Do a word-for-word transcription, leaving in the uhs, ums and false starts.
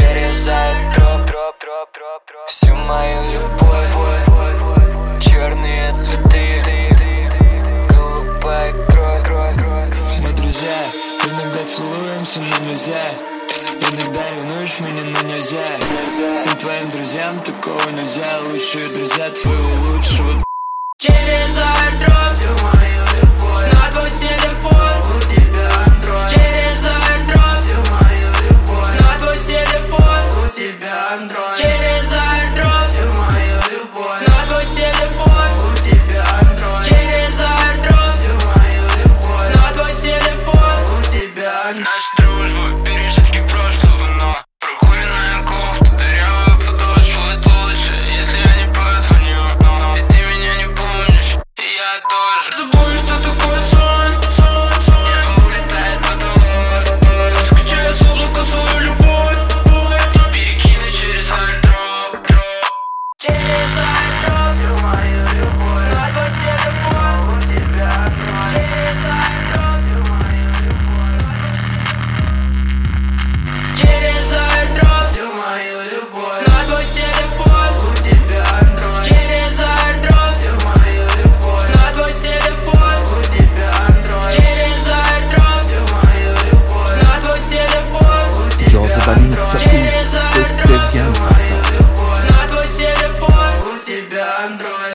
через аэродроп, дроп, дроп, дроп, дроп. Всю мою любовь, черные цветы, голубая кровь. Мы друзья, иногда целуемся, но нельзя. Иногда ревнуешь меня, но нельзя. Всем твоим друзьям такого нельзя. Лучшие друзья твоего лучшего. Через аэродроп всю мою любовь на твой телефон. У тебя Android. Через аэродроп всю мою любовь на твой телефон. У тебя Android. Через аэродроп всю мою любовь на твой телефон. У тебя Android. Через аэродроп всю мою любовь на твой телефон. У тебя Android. Наша дружба, пережитки прошлого, но прокуренная кофта, дырявая подошва. Это лучше, если я не позвоню, но и ты меня не помнишь, и я тоже. Забудь, что такое сон, сон, сон. Небо улетает в потолок, скачаю с облака свою любовь, и перекину через аэродроп, дроп. Через аэродроп всю мою любовь на твой телефон. У тебя Android. Через аэродроп всю мою любовь. Через аэродроп всю мою любовь на твой телефон. У тебя Android. Через аэродроп всю мою любовь на твой телефон. У тебя Android. Через аэродроп всю мою любовь на твой телефон. У тебя Android.